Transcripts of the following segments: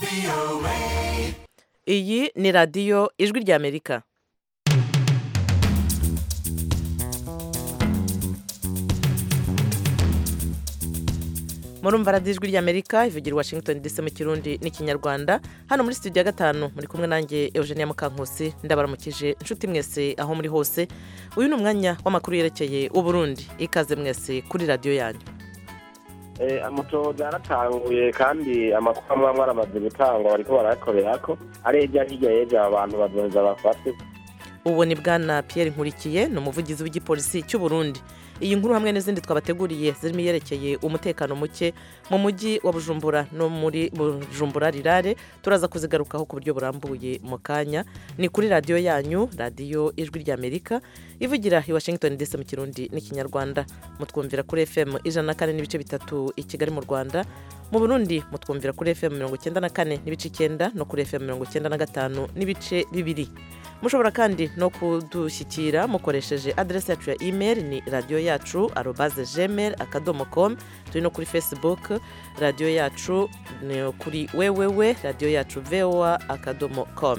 iyi ni radiyo ijwi ry'Amerika. murumva radiyo ijwi ry'Amerika ivugira Washington DC mu kirundi n'ikinyarwanda. Hano muri studio ya gatanu muri kumwe nanjye Eugenia Mukankusi, ndabaramukije inshuti mwese aho muri hose. Uyu ni umwanya w'amakuru yerekeye Uburundi. Ikaze mwese kuri radiyo yanyu. Amatoza yaratanguye kandi amakuru amwe amwe aramaze gutangwa bariko barayakorerako arebye hirya y'ejo abantu bazoza bafate. Ubu ni bwana Pierre Nkurikiye, ni umuvugizi w'igipolisi cy'u Burundi. Iyi nkuru hamwe n'izindi twabateguriye zirimo yerekeye umutekano muke mu mujyi wa Bujumbura no muri Bujumbura rirare turaza kuzigarukaho ku buryo burambuye mu kanya. Ni kuri radiyo yanyu, radiyo ijwi ry'Amerika ivugira i Washington DC mu kirundi n'ikinyarwanda. Mutwumvira kuri FM 104.3 i Kigali mu Rwanda. Mu Burundi mutwumvira kuri FM 94.9 no kuri FM 95.2 Mushobora kandi no kudushyikira mukoresheje adresse yacu ya email ni radio.yacu@gmail.com. Turi no kuri Facebook radio yacu, ni kuri www.radioyacu.voa.com.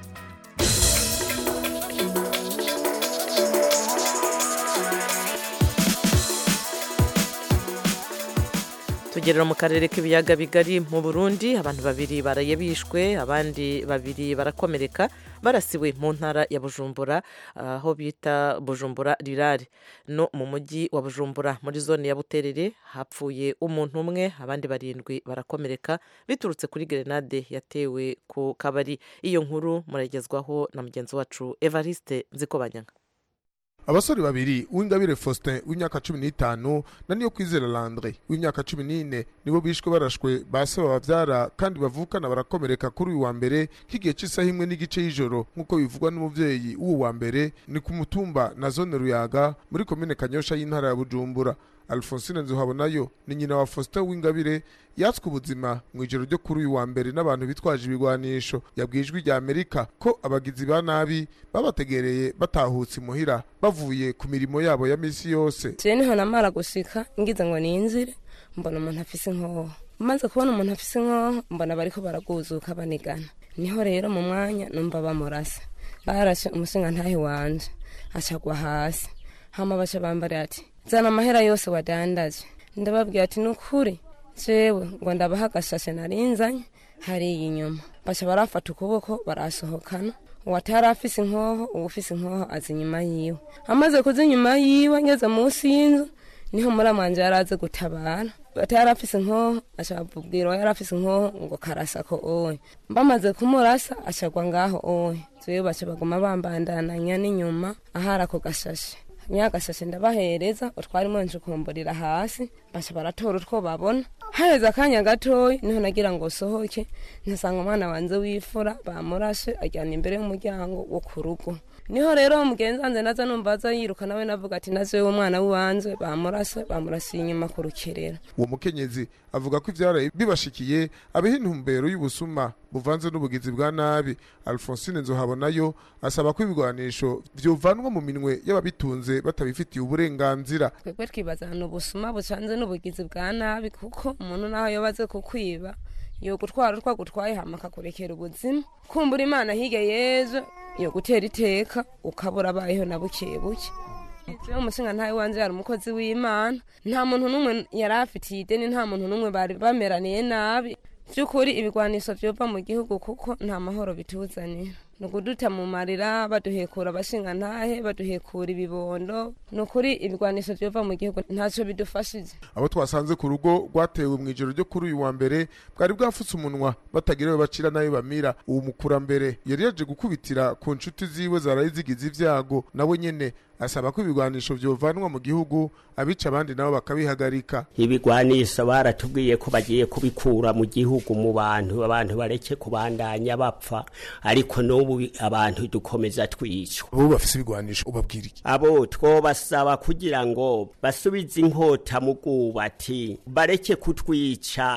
Tugerera mu karere k'ibiyaga bigari mu Burundi, abantu babiri baraye bishwe, abandi babiri barakomereka barasiwe mu ntara ya Bujumbura, aho bita Bujumbura rirare. No mu mujyi wa Bujumbura muri zone ya Buterere hapfuye umuntu umwe, abandi 7 barakomereka biturutse kuri grenade yatewe ku kabari. Iyo nkuru muragezwaho na mugenzi wacu Evariste Nzikobanyanga. Abasore babiri Uwingabire Faustin w'imyaka 15 na Niyokwizera Landry w'imyaka 14 nibo bishwe barashwe base bavyara kandi bavukana barakomereka kuri uyu wa mbere kigiye cy'isaha imwe n'igice y'ijoro nk'uko bivugwa n'umuvyeyi w'uwo wa mbere ni ku mutumba na zone Ruyaga muri komine Kanyosha y'intara ya Bujumbura. Alphonsine Nzuhabonayo ni nyina wa Faustin Uwingabire yatswe ubuzima mu ijoro ryo kuri uyu wa mbere n'abantu bitwaje ibigwanisho. Yabwijwe rya Amerika ko abagizi ba nabi babategereye batahutse muhira bavuye ku mirimo yabo ya misi yose. Je niho namara gushika ngize ngo ninzire mbona umuntu afise inkoho. Maze kubona umuntu afise inkoho mbona bariko baraguzuka banigana. Niho rero mu mwanya numva bamurasa. Barashe umusinga ntahe wanje acagwa hasi. Hama basha bambara ati zana amahera yose wadandaje. Ndababwiye ati nukuri jewe ngo ndabaha agashashe narinzanye hari inyuma. Basha barafata ukuboko barasohokana. Uwatari afise inkoho, uwufise inkoho azi inyuma yiwe. Amaze kuza inyuma yiwe ngeze munsi y'inzu niho muramwanje yaraze gutabara. Atari afise inkoho ashabubwira yari afise inkoho ngo karasa ko oye. Bamaze kumurasa ashagwa ngaho oye. Jewe bacha baguma bambandananya n'inyuma ahara ko gashashe. Nyagashashe ndabahereza utwarimo njukumburira hasi basha baratora utwo babona. Haheza akanya gatoyi niho nagira ngo sohoke ntasanga umwana wanze wifura bamurashe ajyana imbere y'umuryango wo ku rugo. Niho rero mugenzanze naza numbaza yiruka nawe navuga ati naze umwana w'uwanze bamurase inyuma ku rukerera. Uwo mukenyezi avuga ko ivyaraye bibashikiye abeho intumbero y'ubusuma buvanze n'ubugizi bwa nabi. Alphonsine Nzuhabonayo asaba ko ibigwanisho vyovanwa mu minwe y'ababitunze batabifitiye uburenganzira. Twebwe twibazana ubusuma bucanze n'ubugizi bwa nabi kuko umuntu naho yobaze kukwiba yo gutwara utwa gutwaye hamaka kurekera ubuzima. Kumbura Imana hige yezo yo gutera iteka ukabura bayeho na buke buke. Jewe umusinga ntawe wanje yari umukozi w'Imana, nta muntu numwe yarafitiye ideni, nta muntu numwe bari bameraniye nabi. Byukuri ibigwanisho byova mu gihugu kuko nta mahoro bituzanira. Nukuduta mu marira baduhekura abashinga ntahe baduhekura ibibondo. Nukuri ibigwanisho byova mu gihugu ntaco bidufashije. Abo twasanze ku rugo rwatewe mu ijoro ryo kuri uyu wa mbere bwari bwafutse umunwa batagirewe bacira nayo bamira. Uwo mukurambere yari yaje gukubitira ku nshuti ziwe zarayizigize ivyago, nawe nyene asaba ko ibigwanisho vyovanwa mu gihugu abica abandi nabo bakabihagarika. Ibigwanisho baratubwiye ko bagiye kubikura mu gihugu mu abantu bareke kubandanya bapfa, ariko n'ubu abantu dukomeza twicwa. Abo bafise ibigwanisho ubabwira iki? Abo twobasaba kugira ngo basubize inkota mu bwubati bareke kutwica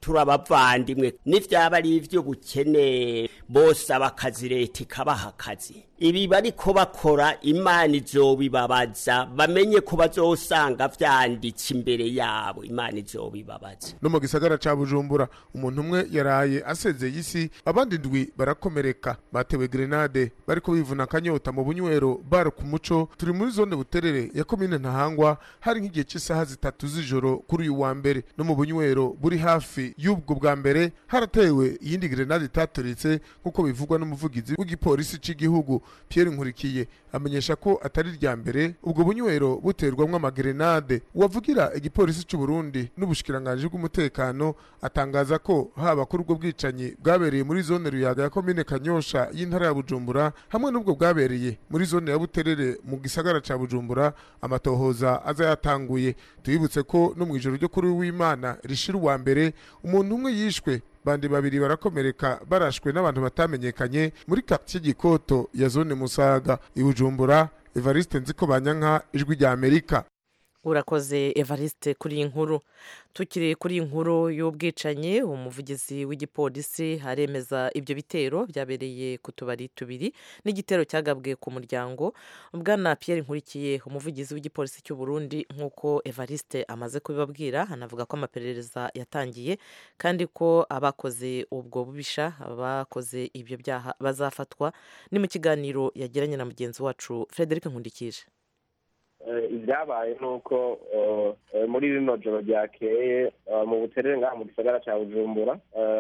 turabavandimwe n'ivyaba ari ivy'ubukene bose abakazi leta ikabaha akazi ibi bariko bakora imana izobibabaza bamenye ko bazosanga vyanditse imbere yabo imana izobibabaza. No mu gisagara ca Bujumbura umuntu umwe yaraye asezeye isi abandi ndwi barakomereka batewe grenade bariko bivuna akanyota mu bunywero bar ku muco turi muri zone Buterere ya komine Ntahangwa hari nk'igihe cy'isaha 3 z'ijoro kuri uyu wa mbere no mu bunywero buri hafi y'ubwo bwa mbere haratewe iyindi grenade itaturitse nkuko bivugwa n'umuvugizi w'igipolisi cy'igihugu Pierre Nkurikiye amenyesha ko atari rya mbere ubwo bunywero buterwamwe amagrenade wavugira igipolisi cy'u Burundi n'ubushikiranganje bw'umutekano atangaza ko haba kuri ubwo bwicanyi bwabereye muri zone Ruyaga ya komine Kanyosha y'intara ya Bujumbura hamwe n'ubwo bwabereye muri zone ya Buterere mu gisagara ca Bujumbura amatohoza aza yatanguye tuyibutse ko no mu ijoro ryo kuri w'Imana rishira wa mbere umuntu umwe yishwe bandi babiri barakomereka barashwe n'abantu batamenyekanye muri quartier Gikoto ya zone Musaga i Bujumbura. Evariste Nzikobanyanka ijwi rya Amerika. Urakoze Evariste kuri inkuru. Tukiri kuri inkuru y'ubwicanyi umuvugizi w'igipolisi haremeza ibyo bitero byabereye ku tubari tubiri n'igitero cyagabwe ku muryango. Bwana Pierre Nkurikiye umuvugizi w'igipolisi cy'u Burundi nkuko Evariste amaze kubibabwira hanavuga ko amaperereza yatangiye kandi ko abakoze ubwo bubisha abakoze ibyo byaha bazafatwa. Ni mu kiganiro yagiranye na mugenzi wacu Frederic Nkundikije. Ibyabaye nuko muri rino joro ryakeye mu Buterere ngaha mu gisagara ca Bujumbura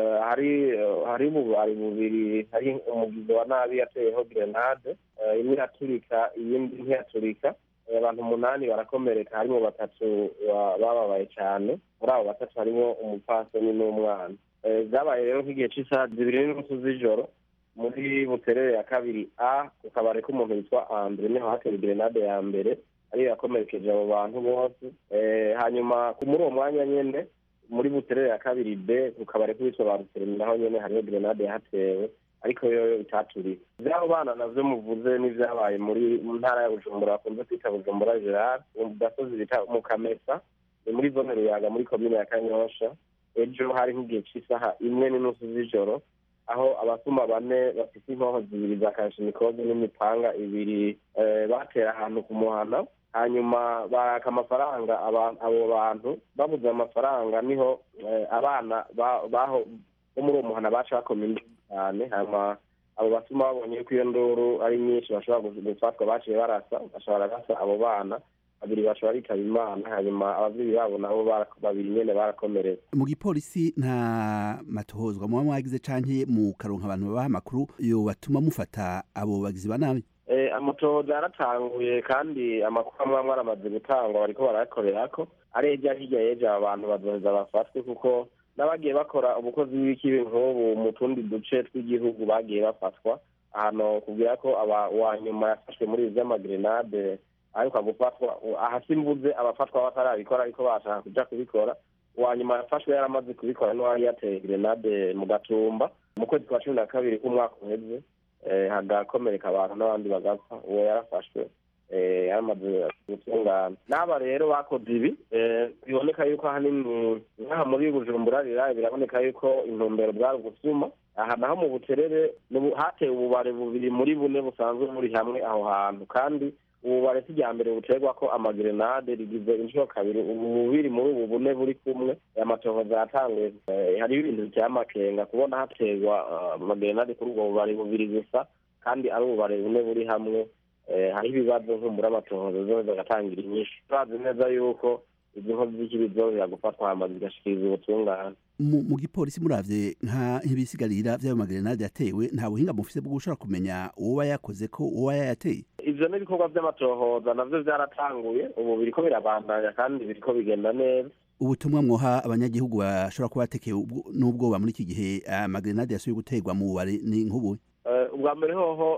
hari bubiri hari umugizi wa nabi yateyeho grenade imwe iraturika iyindi ntiyaturika abantu 8 barakomereka harimo 3 bababaye cyane muri abo 3 harimo umupfasoni n'umwana. Byabaye rero nk'igihe cy'isaha 2:30 z'ijoro muri Buterere ya kabiri A ukabare ko umuntu witwa Andre niho hateye grenade ya mbere ari yakomerekeje abo bantu bose. Hanyuma muri uwo mwanya nyene muri Buterere ya kabiri B ukabare kwitwa Barutere naho nyene hariyo grenade yahatewe ariko yo itaturiye. Byabo bana navyo muvuze n'ivyabaye muri ntara ya Bujumbura bakunze kwita Bujumbura Gerard mu gasozi bita mu Kamesa muri zone Ruyaga muri komine ya Kanyosha. Ejo hari nk'igihe cy'isaha 1:30 z'ijoro aho abasuma 4 bafite inkoho 2 za kashinikoze n'imipanga 2 batera ahantu ku muhana hanyuma baraka amafaranga abo bantu babuze amafaranga niho abana baho muri umuhana baca bakomeye cyane hanyuma abo basuma babonye ko iyo nduru ari nyinshi bashobora gufatwa baciye bashobora gasa abo bana babiri bashobora bitaba Imana hanyuma abavyeyi babo nabo babiri nyene barakomereka. Mu gipolisi nta matohozwa mu mwagize canke mu karonka abantu babaha amakuru yo batuma mufata abo bagizi banabi? Amatohoza yaratanguye kandi amakuru amwe aramaze gutangwa bariko barakorerako areja hirya yeje abantu bazoza bafatwe kuko n'abagiye bakora ubukozi bw'ikibi nk'ubu mu tundi duce tw'igihugu bagiye bafatwa hano kugira ko wa nyuma yafashwe muri ivy'amagrenade ariko gufatwa ahasimbuze abafatwa batarabikora ariko bashaka kuja kubikora wa nyuma yafashwe yaramaze kubikora no yari yateye grenade mu Gatumba mu kwezi kwa 12 k'umwaka uheze hagakomereka abantu n'abandi bagapfa uwo yarafashwe yaramaze gutungana. N'aba rero bakoze ibi biboneka yuko ahanini nkaha muri Bujumbura biraboneka yuko intumbero bwari gusuma aha naho mu Buterere hateye ububare bubiri muri bune busanzwe muri hamwe aho hantu kandi ububare kijya mbere buterwa ko amagrenade rigize inshuro kabiri ububiri muri ubu bune buri kumwe amatohoza yatanguye. Hari ibintu by'amakenga kubona haterwa amagrenade kuri ubwo bubare bubiri gusa kandi ari ububare bune buri hamwe. Hari ibibazo nk'umura amatohoza zose agatangira inyinshi turazi neza yuko inkozi z'ikibi zongera gufatwa hama zigashikiriza ubutungane. Mu gipolisi muravye nk'ibisigarira vy'ayo magrenade yatewe nta buhinga mufise bwo gushobora kumenya uwo yakoze ko uwo yayateye? Ivyo n'ibikorwa vy'amatohoza navyo vyaratanguye ubu biriko birabandanya kandi biriko bigenda neza. Ubutumwa mwoha abanyagihugu bashobora kuba batekewe n'ubwoba muri iki gihe amagrenade yasubiye guterwa mu bubare ni nk'ubu? Ubwa mbere hoho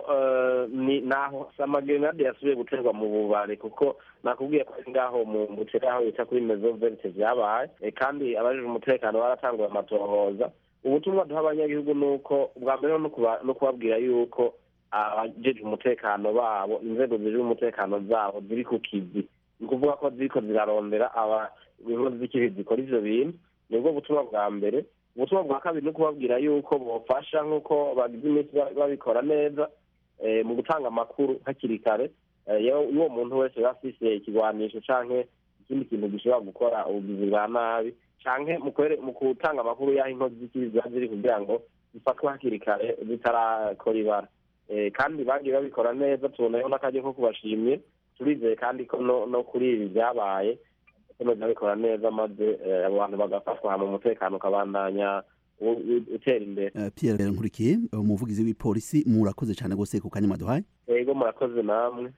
ni naho amagrenade yasubiye guterwa mu bubare kuko nakubwiye ko ngaho mu Buterere aho bita kuri Maison Verte vyabaye kandi abajije umutekano baratanguye amatohoza. Ubutumwa duha abanyagihugu nuko ubwa mbere no kubabwira yuko abajeje umutekano babo inzego ziri umutekano zabo ziri ku kizi ni kuvuga ko ziriko zirarondera inkozi z'ikibi zikora ivyo bintu nibwo butumwa bwa mbere. ubutumwa bwa kabiri ni ukubabwira yuko bofasha nk'uko bagize iminsi babikora neza mu gutanga amakuru hakiri kare y'uwo muntu wese yaba afise ikigwanisho canke ikindi kintu gishobora gukora ubugizi bwa nabi canke mu gutanga amakuru y'aho inkozi z'ikibi ziba ziri kugira ngo zifatwe hakiri kare zitarakora ibara kandi bagiye babikora neza tubonayo n'akaryo ko kubashimye turizeye kandi ko no kuri ibi byabaye bakomeza babikora neza maze abo bantu bagafatwa hama umutekano ukabandanya utera imbere. Pierre Nkurikiye umuvugizi w'ipolisi murakoze cyane gose ku kanya maduhaye. Yego murakoze namwe.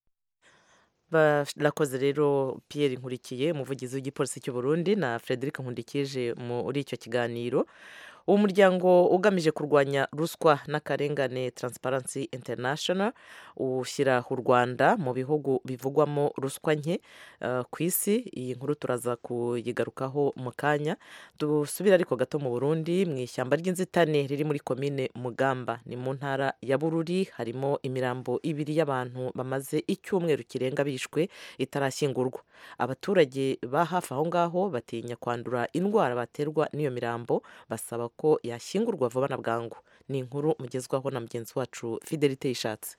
Barakoze rero Pierre Nkurikiye umuvugizi w'igipolisi cy'u Burundi na Frederic Nkundikije muri icyo kiganiro. Uwo muryango ugamije kurwanya ruswa n'akarengane Transparency International ushyira u Rwanda mu bihugu bivugwamo ruswa nke ku isi. Iyi nkuru turaza kuyigarukaho mu kanya. Dusubira ariko gato mu Burundi mu ishyamba ry'inzitane riri muri komine Mugamba ni mu ntara ya Bururi harimo imirambo ibiri y'abantu bamaze icyumweru kirenga bishwe itarashyingurwa. Abaturage ba hafi aho ngaho batinya kwandura indwara baterwa n'iyo mirambo basaba ko yashyingurwa vuba na bwangu. Ni inkuru mugezwaho na mugenzi wacu Fidelite Ishatse.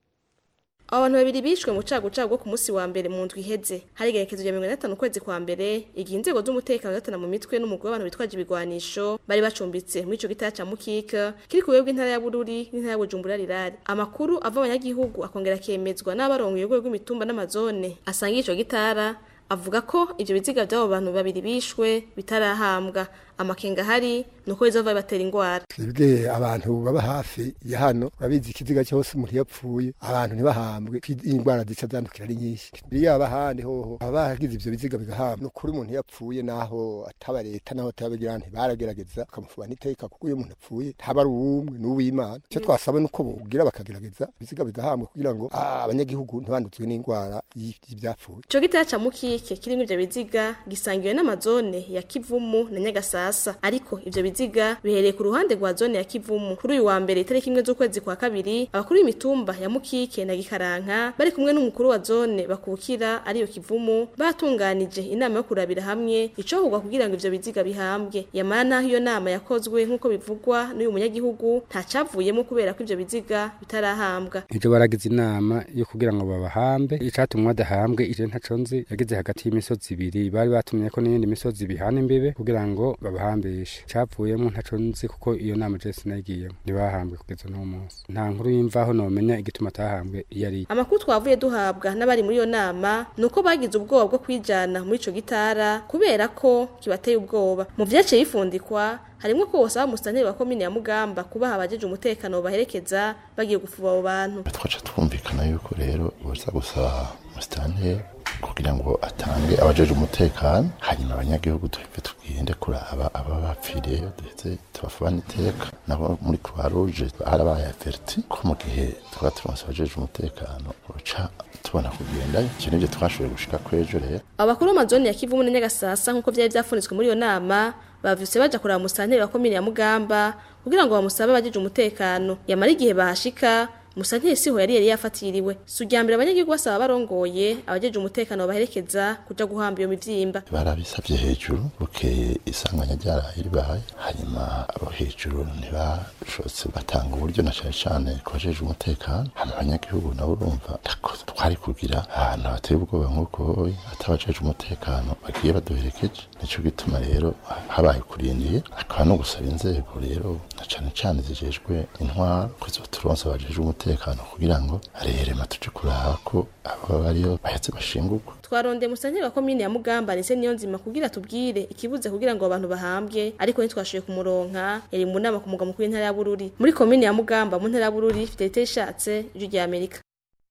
Abantu babiri bishwe mu cagucago ku munsi wa mbere mu ndwi iheze hari igerekezo rya 15 kwezi kwa mbere igihe inzego z'umutekano zatana mu mitwe n'umugwi w'abantu bitwaje ibigwanisho bari bacumbitse muri ico gitaya ca Mukika kiri ku webwe intara ya Bururi n'intara ya Bujumbura rirari. Amakuru ava abanyagihugu akongera kemezwa n'abarongoye urwego rw'imitumba n'amazone asanga ico gitara avuga ko ivyo biziga by'abo bantu babiri bishwe bitarahambwa. Amakenga hari nuko bizova batera ingwara. Twebwe abantu baba hafi ya hano babizi ikiziga cyose umuntu yapfuye abantu ntibahambwe ingwara zica zandukira ari nyinshi. Biriya abahandi hoho abagize ivyo biziga bigahambwa no kuri umuntu yapfuye naho ataba leta naho tabagira baragerageza bakamufuba n'iteka kuko uyo umuntu apfuye ntaba ari umwe n'uw'Imana. Cyo twasaba nuko bogira bakagerageza biziga bigahambwa kugira ngo abanyagihugu ntibanduzwe n'ingwara y'ibyapfuye. Ico gitaya ca Mukike kirimo ivyo biziga gisangiwe n'amazone ya Kivumu na Nyagasasa ariko ivyo biziga bihereye ku ruhande rwa zone ya Kivumu. Kuri uyu wa mbere itariki 1 z'ukwezi kwa kabiri abakuru b'imitumba ya Mukike na Gikaranka bari kumwe n'umukuru wa zone bakukira ariyo Kivumu batunganije inama yo kurabira hamwe icohugwa kugira ngo ivyo biziga bihambwe. Yamana iyo nama yakozwe nkuko bivugwa n'uyu munyagihugu nta cavuyemo kubera ko ivyo biziga bitarahambwa. Ivyo baragize inama yo kugira ngo babahambe icatumwa dahambwe ije ntaconzi yagize hagati y'imisozi ibiri bari batumye ko n'indi misozi bihana imbebe kugira ngo babahambishe. Capuyemo ntaconzi kuko iyo nama je sinagiyemo ntibahambwe kugeza no munsi. Nta nkuru yimvaho no menya igituma tahambwe yari. Amakuru twavuye duhabwa n'abari muri iyo nama nuko bagize ubwoba bwo kwijana muri ico gitara kubera ko kibateye ubwoba. Mu vyace yifundikwa harimo ko bose abamustanteri wa komine ya Mugamba kubaha abajeje umutekano baherekeza bagiye gufuba abo bantu. Twaca twumvikana yuko rero boza gusaba mustanteri kugira ngo atange abajeje umutekano hanyuma abanyagihugu tuve tugende kuraba aba bapfiriye ndetse tubafubana iteka nabo muri Croix Rouge harabaye averti ko mu gihe twaturonse abajeje umutekano uca tubona kugenda ikintu nje twashoboye gushika kwejo rero. Abakuru amazone ya Kivumu na Nyagasasa nkuko byari byafunitswe muri iyo nama bavyuse baja kuraba mustanteri wa komine ya Mugamba kugira ngo bamusabe abajeje umutekano. Yamara igihe bahashika Musanteri siho yari yafatiriwe. Sujyambere abanyagihugu basaba barongoye abajeje umutekano baherekeza kuja guhamba iyo mivyimba. Barabisavye hejuru bukeye isanganya ryarahiri bahaye hanyuma abo hejuru ntibashotse batanga uburyo na cyane kwajeje umutekano. Hano abanyagihugu nabo urumva twari kugira ahantu hateye ubwoba nk'uko atabajeje umutekano bagiye baduherekeje. Nico gituma rero habaye kurindiye akaba no gusaba inzego rero na cyane zijejwe intwaro kuzoturonsa abajeje umutekano kugira ngo arerema tuje kuraba ko aba bariyo bahetse bashingurwa. Twaronde musanteri wa komine ya Mugamba nise niyo nzima kugira tubwire ikibuze kugira ngo abantu bahambwe ariko ntitwashoye kumuronka yari mu nama ku mugwa mukuru w'intara ya Bururi. Muri komine ya Mugamba mu ntara ya Bururi Fidelite Ishatse ijwi rya Amerika.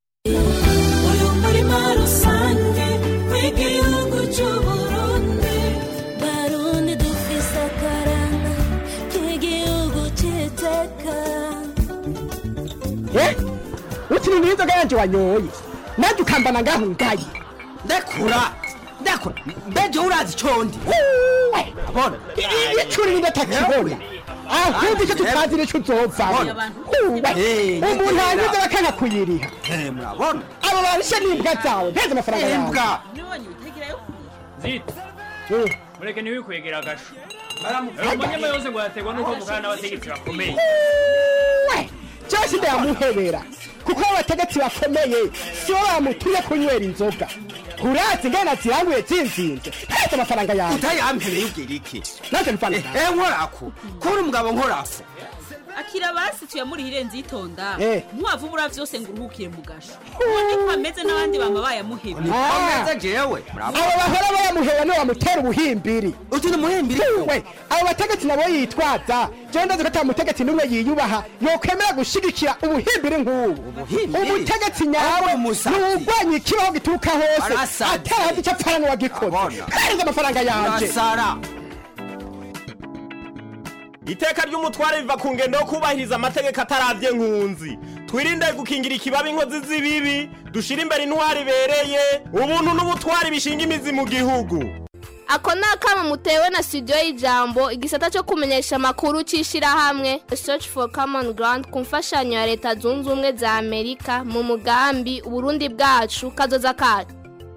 Uyu murima rusange w'igihugu cy'u Burundi Barundi dufise akaranga k'igihugu cy'iteka. Utini nizo ganje wanyoye naje ukambana ngaho ngaye ndakura mbeje urazi condi abona icuri ndatakibona ahubwo icyo tutazire cyo uzova umuntu hanyuze bakanga kuyiriha murabona abo barisha n'imbwa zawe nteze amafaranga yawe Zita mureke niwe kwegera gasho umunyama yose ngo yategwa nuko mukana n'abategetsi bakomeye cyose ndamuhebera kuko abategetsi bakomeye si bo bamutumye kunywera inzoga urazi ngana ziranguye zinzinze ntazi amafaranga yawe utayampereye ubwira iki naje amafaranga nkorako kuri umugabo nkorako akira basi tuyamurihire nzitonda ntiwavubura vyose ngo uruhukire mu gasho ubundi ko ameze n'abandi bama bayamuheba ameze jewe abo bahora bayamuheba niwe bamutera ubuhimbiri uti ni umuhimbiri we abo bategetsi nabo yitwaza jewe ndazi ko ata mutegetsi n'umwe yiyubaha yokwemera gushigikira ubuhimbiri nk'ubu umutegetsi nyawe n'uwurwanya ikibaho gituruka hose atarazi icyo apfana n'uwagikoze kandi amafaranga yanje iteka ry'umutware riva ku ngendo yo kubahiriza amategeko ataravye nkunzi twirinde gukingira ikibabi inkozi z'ibibi dushira imbere intwari ibereye ubuntu n'ubutwari bishinga imizi mu gihugu. Ako ni akamo mutewe na studio y'ijambo igisata cyo kumenyesha amakuru cy'ishirahamwe Search for Common Ground ku mfashanyo ya Leta Zunze Ubumwe za Amerika mu mugambi Uburundi bwacu kazoza kacu.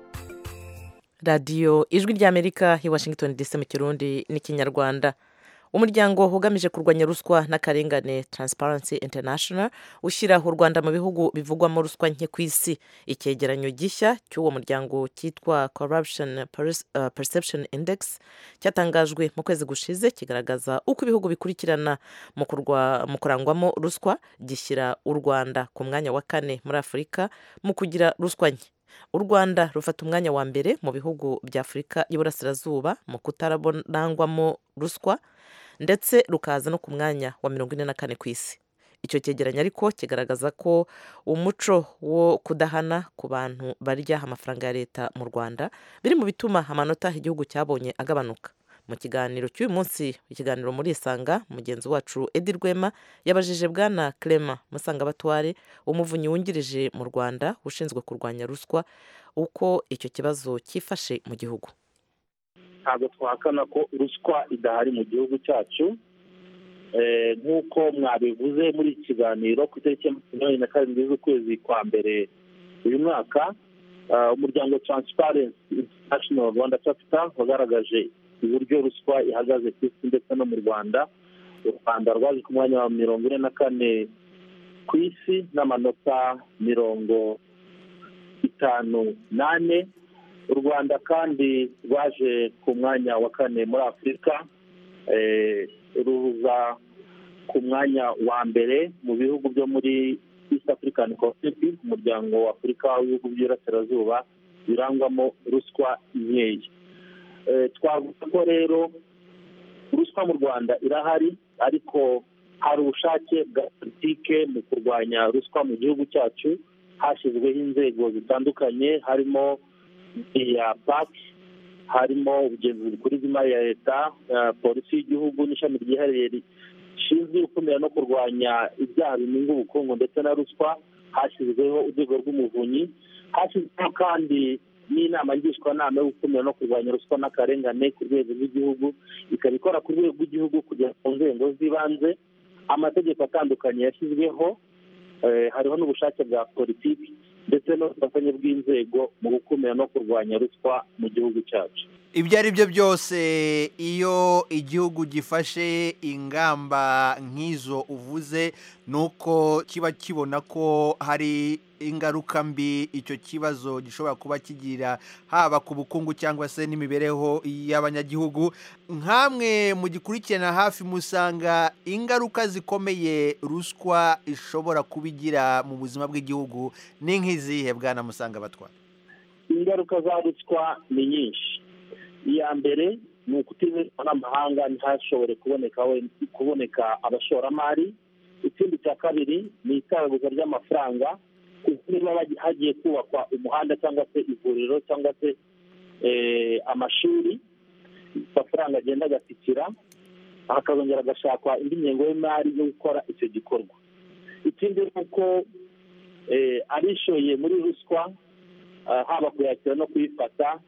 Radio Ijwi ry'Amerika i Washington DC mu Kirundi n'Ikinyarwanda. Umuryango ugamije kurwanya ruswa n'akarengane Transparency International ushyiraho u Rwanda mu bihugu bivugwamo ruswa nke ku isi. Icyegeranyo gishya cy'uwo muryango cyitwa Corruption Perception Index cyatangajwe mu kwezi gushize kigaragaza uko ibihugu bikurikirana mu kurangwamo ruswa, gishyira u Rwanda ku mwanya wa 4 muri Afurika mu kugira ruswa nke. U Rwanda rufata umwanya wa mbere mu bihugu bya Afurika y'Iburasirazuba mu kutarangwamo ruswa ndetse rukaza no ku mwanya wa 44 ku isi. Icyo cyegeranyo ariko kigaragaza ko umuco wo kudahana ku bantu barya amafaranga ya leta mu Rwanda biri mu bituma amanota igihugu cyabonye agabanuka. Mu kiganiro cy'uyu munsi, ikiganiro muri Isanga, mugenzi wacu Edi Rwema yabajije bwana Clement Musangabatware umuvunyi wungirije mu Rwanda ushinzwe kurwanya ruswa uko icyo kibazo cyifashe mu gihugu. Ntabwo twahakana ko ruswa idahari mu gihugu cyacu, nk'uko mwabivuze muri iki kiganiro ku itariki ya 27 z'ukwezi kwa mbere uyu mwaka, umuryango Transparency International Rwanda Chapter wagaragaje uburyo ruswa ihagaze ku isi ndetse no mu Rwanda. U Rwanda rwaje ku mwanya wa 44 ku isi n'amanota 58. U Rwanda kandi rwaje ku mwanya wa 4 muri Afurika, ruza ku mwanya wa mbere mu bihugu byo muri East African Community, umuryango wa Afurika w'ibihugu by'Iburasirazuba birangwamo ruswa nkeya. Twavuga ko rero ruswa mu Rwanda irahari, ariko hari ubushake bwa politike mu kurwanya ruswa mu gihugu cyacu. Hashyizweho inzego zitandukanye, harimo iya PAC, harimo ubugenzuzi bukuru bw'imari ya leta, polisi y'igihugu n'ishami ryihariye rishinzwe gukumira no kurwanya ibyaha bimunga ubukungu ndetse na ruswa. Hashyizweho urwego rw'umuvunyi, hashyizweho kandi n'inama ngishwanama yo gukumira no kurwanya ruswa n'akarengane ku rwego rw'igihugu, ikaba ikora ku rwego rw'igihugu kugera ku nzego z'ibanze. Amategeko atandukanye yashyizweho, hariho n'ubushake bwa politiki ndetse n'ubufatanye bw'inzego mu gukumira no kurwanya ruswa mu gihugu cyacu. Ibyo ari byo byose, iyo igihugu gifashe ingamba nk'izo uvuze, nuko kiba kibona ko hari ingaruka mbi icyo kibazo gishobora kuba kigira, haba ku bukungu cyangwa se n'imibereho y'abanyagihugu. Nkamwe mu gikurikirana hafi, musanga ingaruka zikomeye ruswa ishobora kubigira mu buzima bw'igihugu ni nk'izihe bwana Musangabatware? Ingaruka za ruswa ni nyinshi. Iya mbere ni ukutizerwa n'amahanga, ntihashobore kuboneka abashoramari. Ikindi cya kabiri ni itagaguza ry'amafaranga, niba hagiye kubakwa umuhanda cyangwa se ivuriro cyangwa se amashuri, amafaranga agenda agatikira, hakazongera agashakwa indi ngengo y'imari yo gukora icyo gikorwa. Ikindi ni uko abishoye muri ruswa, haba kuyakira no kuyifata,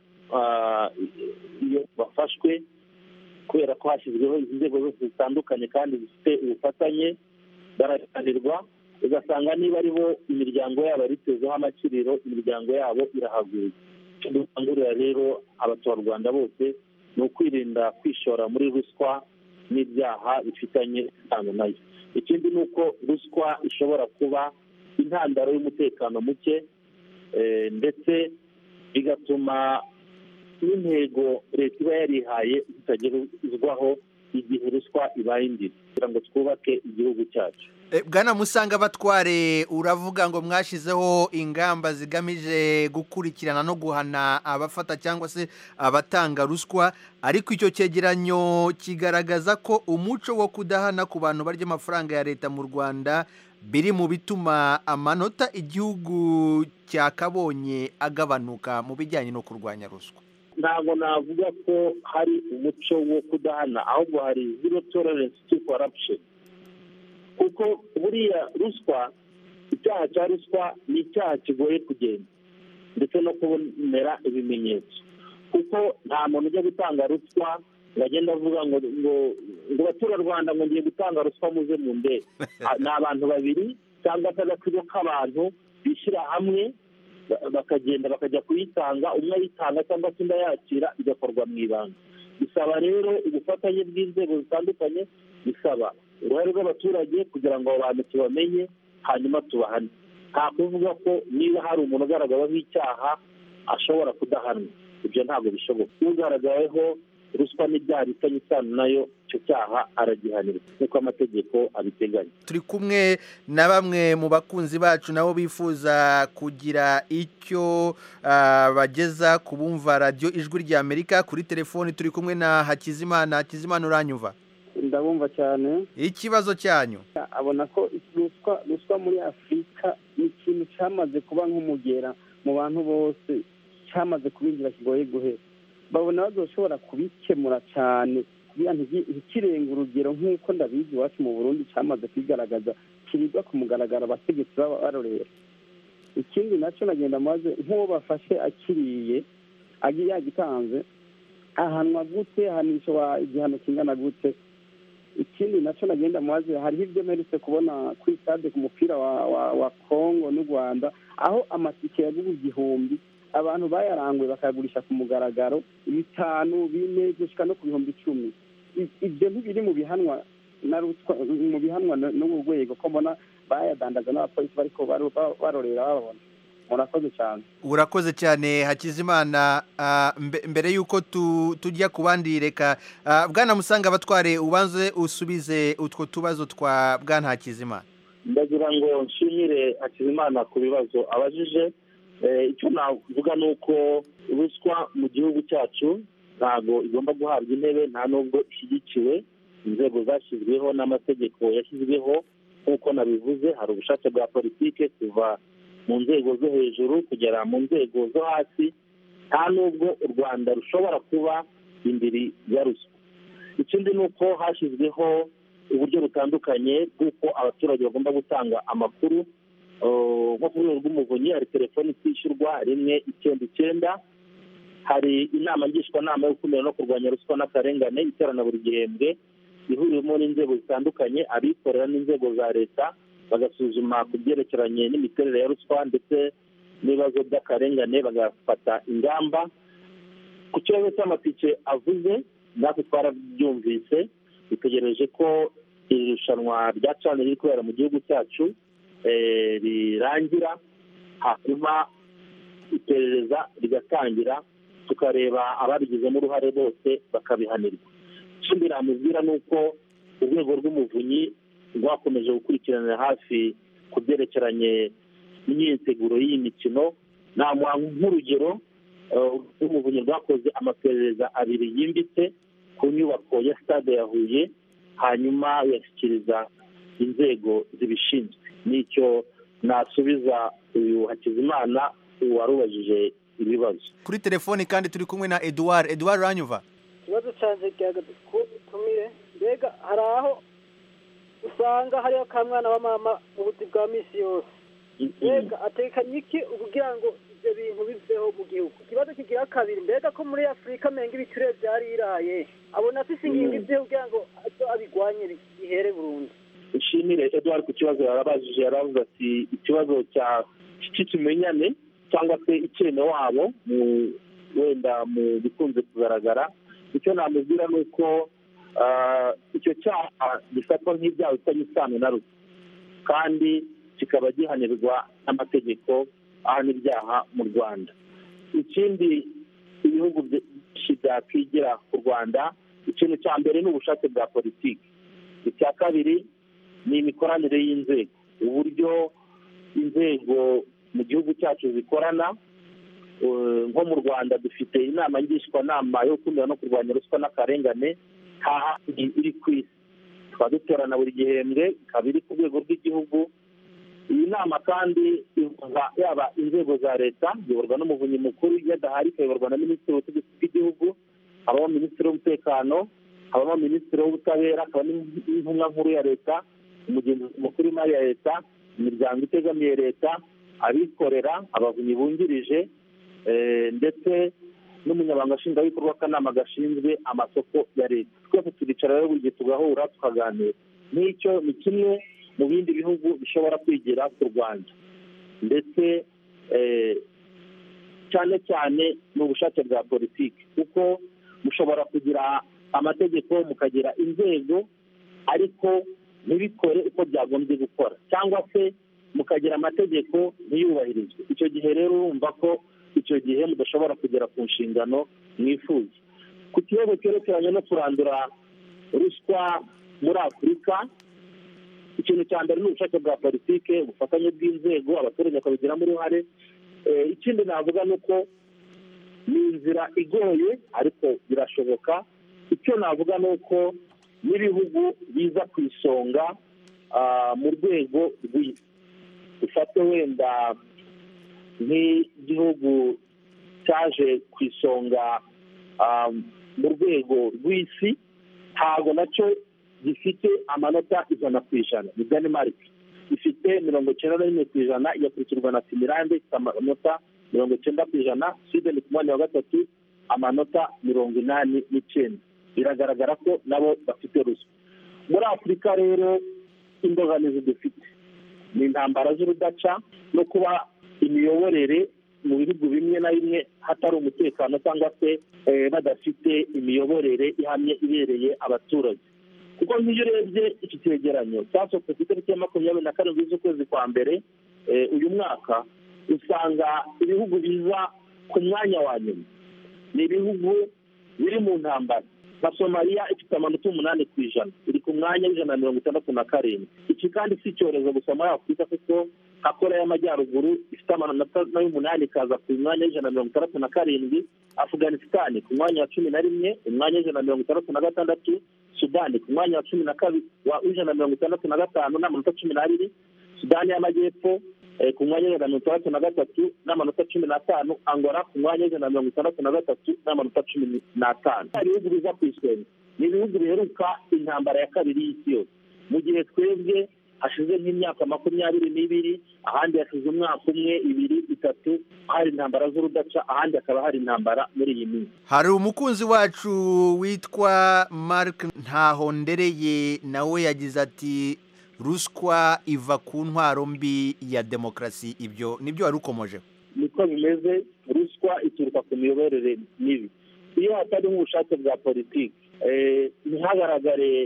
iyo bafashwe, kubera ko hashyizweho inzego zose zitandukanye kandi zifite ubufatanye, baraganirwa, ugasanga niba ari bo imiryango yabo yaritezeho amakiriro, imiryango yabo irahaguye. Dukangurira rero abaturarwanda bose ni ukwirinda kwishora muri ruswa n'ibyaha bifitanye isano nayo. Ikindi ni uko ruswa ishobora kuba intandaro y'umutekano muke ndetse bigatuma n'intego leta iba yarihaye zitagerwaho igihe ruswa ibaye indiri kugira ngo twubake igihugu cyacu. Bwana Musangabatware, uravuga ngo mwashyizeho ingamba zigamije gukurikirana no guhana abafata cyangwa se abatanga ruswa, ariko icyo cyegeranyo kigaragaza ko umuco wo kudahana ku bantu barya amafaranga ya leta mu Rwanda biri mu bituma amanota igihugu cyakabonye agabanuka mu bijyanye no kurwanya ruswa. Ntabwo navuga ko hari umuco wo kudahana, ahubwo hari zero tolerance to corruption. Kuko buriya ruswa, icyaha cya ruswa ni icyaha kigoye kugenda ndetse no kubonera ibimenyetso, kuko nta muntu ujya gutanga ruswa ngo agenda avuga ngo baturarwanda ngo ngiye gutanga ruswa muze mu ndege. Ni abantu babiri cyangwa se agatsiko k'abantu bishyira hamwe bakagenda bakajya kuyitanga, umwe ayitanga cyangwa se undi ayakira, bigakorwa mu ibanga. Bisaba rero ubufatanye bw'inzego zitandukanye, bisaba uruhare rw'abaturage kugira ngo abo bantu tubamenye hanyuma tubahane. Nta kuvuga ko niba hari umuntu ugaragaweho icyaha ashobora kudahanwa, ibyo ntabwo bishoboka. Ugaragaweho ruswa n'ibyaha bifitanye isano nayo, icyo cyaha aragihanirwa nk'uko amategeko abiteganya. Turi kumwe na bamwe mu bakunzi bacu nabo bifuza kugira icyo bageza ku bumva radiyo Ijwi ry'Amerika. Kuri telefoni turi kumwe na Hakizimana. Hakizimana, uranyumva? Ndabumva cyane. Ikibazo cyanyu? Abona ko ruswa muri Afurika ni ikintu cyamaze kuba nk'umugera mu bantu bose, cyamaze kubinjira kigoye guhera. Babona bazoshobora kubikemura cyane kugira ntikirenga urugero nk'uko ndabizi iwacu mu Burundi cyamaze kwigaragaza, kiribwa ku mugaragaro abategetsi baba barorera. Ikindi nacyo nagenda maze nk'uwo bafashe akiriye yagitanze ahanwa gute, ahanishwa igihano kingana gute. Ikindi nacyo nagenda maze hariho ibyo mperutse kubona kuri stade ku mupira wa Kongo n'u Rwanda, aho amatike yaguze 1000 abantu bayaranguye bakayagurisha ku mugaragaro 5, 4 gushika no ku 10,000. Ibyo ntibiri mu bihanwa na ruswa, mu bihanwa n'urwego ko mbona bayadandaza n'abapolisi bariko barorera babona. Murakoze cyane. Urakoze cyane Hakizimana. Mbere yuko tujya ku bandi, reka Bwana Musangabatware ubanze usubize utwo tubazo twa Bwana Hakizimana. Ndagira ngo nshimire Hakizimana ku bibazo abajije. Icyo navuga ni uko ruswa mu gihugu cyacu ntabwo igomba guhabwa intebe, nta nubwo ishyigikiwe. Inzego zashyizweho n'amategeko yashyizweho nk'uko nabivuze, hari ubushake bwa politike kuva mu nzego zo hejuru kugera mu nzego zo hasi. Nta nubwo u Rwanda rushobora kuba indiri ya ruswa. Ikindi ni uko hashyizweho uburyo butandukanye bw'uko abaturage bagomba gutanga amakuru. Nko ku rwego rw'umuvunyi hari telefoni itishyurwa 199, hari inama ngishwanama yo gukumira no kurwanya ruswa n'akarengane iterana buri gihembwe, ihuriwemo n'inzego zitandukanye, abikorera n'inzego za leta, bagasuzuma ku byerekeranye n'imiterere ya ruswa ndetse n'ibibazo by'akarengane, bagafata ingamba. Ku kibazo cy'amatike avuze, natwe twarabyumvise, dutegereje ko iri rushanwa rya cane riri kubera mu gihugu cyacu rirangira, hanyuma iperereza rigatangira, tukareba ababigizemo uruhare bose bakabihanirwa. Ikindi namubwira ni uko urwego rw'umuvunyi rwakomeje gukurikiranira hafi ku byerekeranye n'imyiteguro y'iyi mikino. Namuha nk'urugero, urw'umuvunyi rwakoze amaperereza 2 yimbitse ku nyubako ya stade ya Huye, hanyuma yashyikiriza inzego zibishinzwe. Nicyo nasubiza uyu Hakizimana warubajije ibibazo. Kuri telefoni kandi turi kumwe na Edouard. Edouard, uranyumva? Ikibazo cyanjye tumire, mbega hari aho usanga hariho akamwana wa mama mu buzi bwa misi yose. Mbega atekanye iki kugira ngo ibyo bintu biveho mu gihugu? Ikibazo kigira kabiri, mbega ko muri Afurika menga ibiture byariraye, abona afise ingingo ibyo kugira ngo abigwanye bihere burundu. Ishimire Edouard ku kibazo yarabajije, yaravuze ati ikibazo cy'ikimenyane cyangwa se icyene wabo wenda mu bikunze kugaragara icyo namubwira ni uko icyo cyaha gifatwa nk'ibyaha bifitanye isano na ruswa kandi kikaba gihanirwa n'amategeko ahana ibyaha mu Rwanda. Ikindi ibihugu byinshi byakwigira ku Rwanda, ikintu cya mbere ni ubushake bwa politiki, icya kabiri ni imikoranire y'inzego, uburyo inzego mu gihugu cyacu zikorana. Nko mu Rwanda dufite inama ngishwanama yo gukumira no kurwanya ruswa n'akarengane hahandi iri ku isi, tukaba dutorana buri gihembwe, ikaba iri ku rwego rw'igihugu. Iyi nama kandi ivuga yaba inzego za leta ziyoborwa n'umuvunyi mukuru, iyo adahari ikayoborwa na minisitiri w'ubutegetsi bw'igihugu, habamo minisitiri w'umutekano, habamo minisitiri w'ubutabera, hakaba n'intumwa nkuru ya leta, umugenzuzi mukuru w'imari ya leta, imiryango itegamiye leta, abikorera, abavunyi bungirije, ndetse n'umunyamabanga nshingwabikorwa w'akanama gashinzwe amasoko ya leta. Twese turicara rero buri gihe tugahura tukaganira. N'icyo ni kimwe mu bindi bihugu bishobora kwigira ku Rwanda, ndetse cyane cyane ni ubushake bwa politiki, kuko mushobora kugira amategeko mukagira inzego ariko ntibikore uko byagombye gukora, cyangwa se mukagira amategeko ntiyubahirizwe. Icyo gihe rero urumva ko icyo gihe mudashobora kugera ku nshingano mwifuza. Ku kibazo cyerekeranye no kurandura ruswa muri Afurika, ikintu cya mbere ni ubushake bwa politiki, ubufatanye bw'inzego, abaturage bakabigiramo uruhare. Ikindi navuga ni uko ni inzira igoye ariko birashoboka. Icyo navuga ni uko n'ibihugu biza ku isonga mu rwego rw'isi, ufate wenda nk'igihugu cyaje ku isonga mu rwego rw'isi, ntabwo nacyo gifite amanota 100%. Ni Denmark ifite 91%, igakurikirwa na Finland ifite amanota 90%, Sweden ku mwanya wa gatatu amanota 89%. Biragaragara ko nabo bafite ruswa. Muri Afurika rero imbogamizi dufite ni intambara z'urudaca no kuba imiyoborere mu bihugu bimwe na bimwe hatari umutekano, cyangwa se badafite imiyoborere ihamye ibereye abaturage. Kuko nk'iyo urebye iki cyegeranyo cyasohotse ku itariki ya 27 z'ukwezi kwa mbere uyu mwaka, usanga ibihugu biza ku mwanya wa nyuma ni ibihugu biri mu ntambara. nka Somalia ifite amanota 8%, iri ku mwanya w'167. Iki kandi si icyorezo gusa muri Afurika, kuko nka Korea y'Amajyaruguru ifite amanota 8 ikaza ku mwanya w'167, Afghanistan ku mwanya wa 11, umwanya w'166, Sudani ku mwanya wa 12 wa 165 n'amanota 12, Sudani y'Amajyepfo ku mwanya w'163 n'amanota 15, Angola ku mwanya w'163 n'amanota 15. Ibihugu biza ku isonga ni ibihugu biheruka intambara ya kabiri y'isi yose, mu gihe twebwe hashize nk'imyaka 22, ahandi hashize umwaka umwe, 2, 3 hari intambara z'urudaca, ahandi akaba hari intambara muri iyi minsi. Hari umukunzi wacu witwa Mark Ntahondereye, nawe yagize ati ruswa iva ku ntwaro mbi ya demokarasi. Ibyo nibyo wari ukomoje? Niko bimeze, ruswa ituruka ku miyoborere mibi. Iyo hatari ubushake bwa politiki, ntihagaragare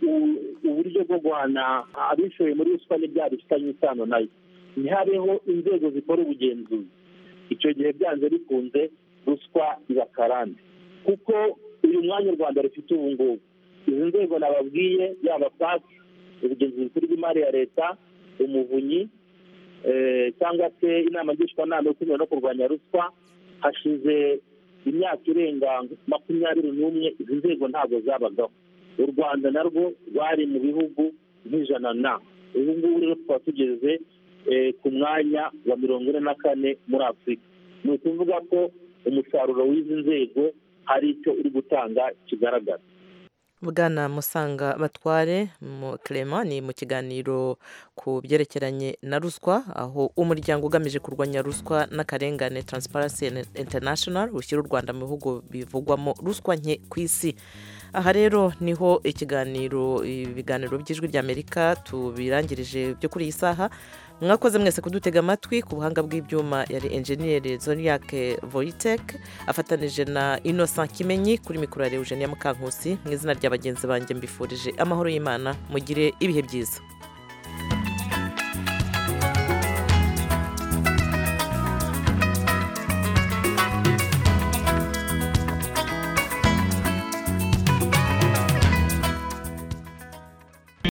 uburyo bwo guhana abishoye muri ruswa n'ibyaha bifitanye isano nayo, ntihabeho inzego zikora ubugenzuzi, icyo gihe byanze bikunze ruswa iba karande. Kuko uyu mwanya u Rwanda rufite ubu ngubu, izi nzego nababwiye, yaba PAC, ubugenzuzi bukuru bw'imari ya leta, umuvunyi, cyangwa se inama ngishwanama yo gukumira no kurwanya ruswa, hashize imyaka irenga 21 izi nzego ntabwo zabagaho. U Rwanda narwo rwari mu bihugu nk'ijana. Ubu ngubu rero twaba tugeze ku mwanya wa 44 muri Afurika. Ni ukuvuga ko umusaruro w'izi nzego hari icyo uri gutanga kigaragara. Bwana Musanga Batware Clement ni mu kiganiro ku byerekeranye na ruswa, aho umuryango ugamije kurwanya ruswa n'akarengane Transparency International ushyira u Rwanda mu bihugu bivugwamo ruswa nke ku isi. aha rero niho ibiganiro by'ijwi ry'Amerika tubirangirije byo kuri iyi saha. Mwakoze mwese kudutega amatwi. Ku buhanga bw'ibyuma yari engineer Zoniak Voitek afatanije na Innocent Kimenyi, kuri mikoro ya Eugenia Mukankusi. Mu izina ry'abagenzi banjye mbifurije amahoro y'Imana, mugire ibihe byiza.